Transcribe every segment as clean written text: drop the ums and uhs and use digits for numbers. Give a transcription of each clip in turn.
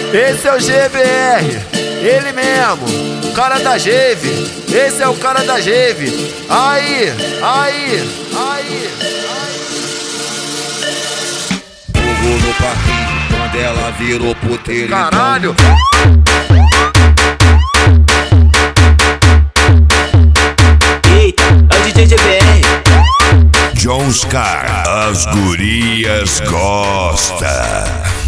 Esse é o GBR, ele mesmo, cara da Geve. Esse é o cara da Geve. Aí. Fogo no parquinho, quando ela virou puteiro. Caralho. Eita, é o DJ GBR. Jonescar, as gurias gostam.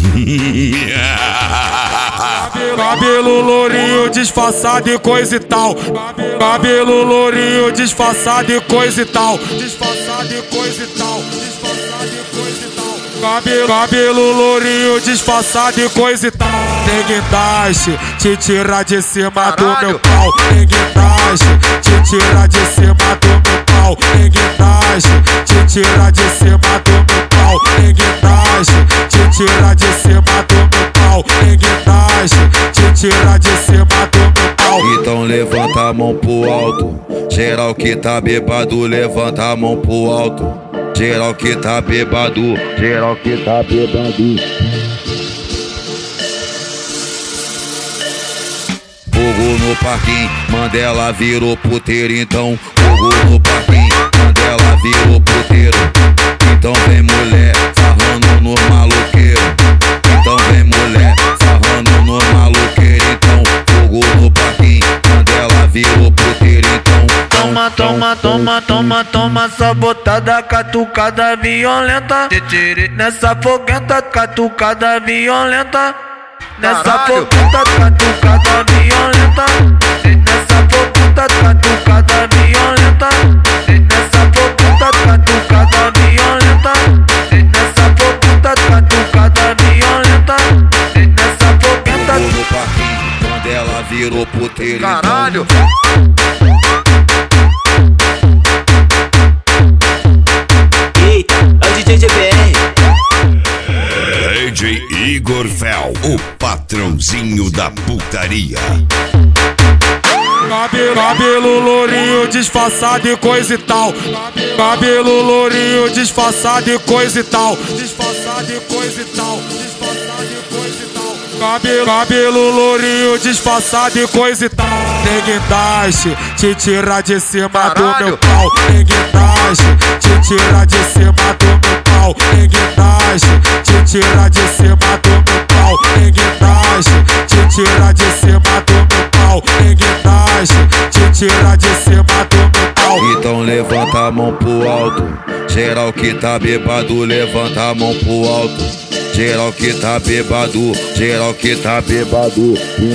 Cabelo lourinho disfarçado e coisa e tal. Cabelo lourinho disfarçado e coisa e tal. Disfarçado e coisa e tal. Disfarçado e coisa e tal. Cabelo lourinho disfarçado e coisa e tal. Tem guindaste, te tira de cima do meu pau. Tem guindaste, te tira de cima do meu pau. Tem guindaste, te tira de cima do meu pau. Tem guindaste, te tira de cima do meu pau. Tem guindaste, te tira de cima do meu pau. Então levanta a mão pro alto. Geral que tá bebado, levanta a mão pro alto. Geral que tá bebado, geral que tá bebado. Fogo no parquinho, Mandela virou puteiro. Então fogo no parquinho, Mandela virou puteiro. Então vem mulher, sarrando no maloqueiro. Então vem mulher, sarrando no maloqueiro. Então fogo no parquinho, Mandela virou puteiro. Então Toma, sabotada, catucada violenta. Nessa foguenta, catucada violenta. Nessa foguenta, catucada violenta. Nessa foguenta, catucada violenta. Nessa foguenta, catucada violenta. Nessa foguenta, catucada violenta. Nessa foguenta. no parquinho, Mandela virou puteiro. Caralho. Eita, é o DJ GBR. DJ Igor Fel, o patrãozinho da putaria. Cabelo lourinho disfarçado e coisa e tal. Cabelo lourinho disfarçado e coisa e tal. Disfarçado e coisa e tal. Disfarçado e coisa e tal. Cabelo lourinho disfarçado e coisa e tal. Tem guindaste, te tira de cima do meu pau. Tem guindaste, te tira de cima do meu pau. Tem guindaste, te tira de cima do meu pau. Tem guindaste, te tira de cima do meu pau. Tem guindaste, te tira de cima do meu pau. Então levanta a mão pro alto. Geral que tá bebado, levanta a mão pro alto. Geral que tá bebado, geral que tá bebado.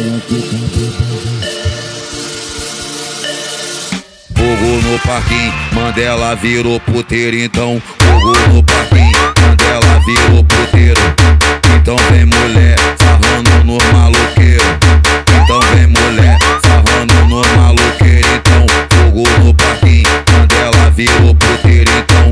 Fogo no parquinho, Mandela virou puteiro. Então fogo no parquinho, Mandela virou puteiro. Então vem mulher, sarrando no maloqueiro. Então vem mulher, sarrando no maloqueiro. Então fogo no parquinho, Mandela virou puteiro. Então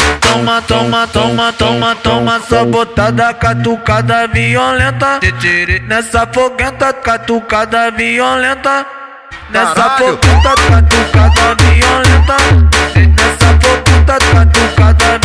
Toma, sabotada, catucada violenta. Nessa foguenta, catucada violenta. Nessa foguenta, catucada violenta. Nessa foguenta, catucada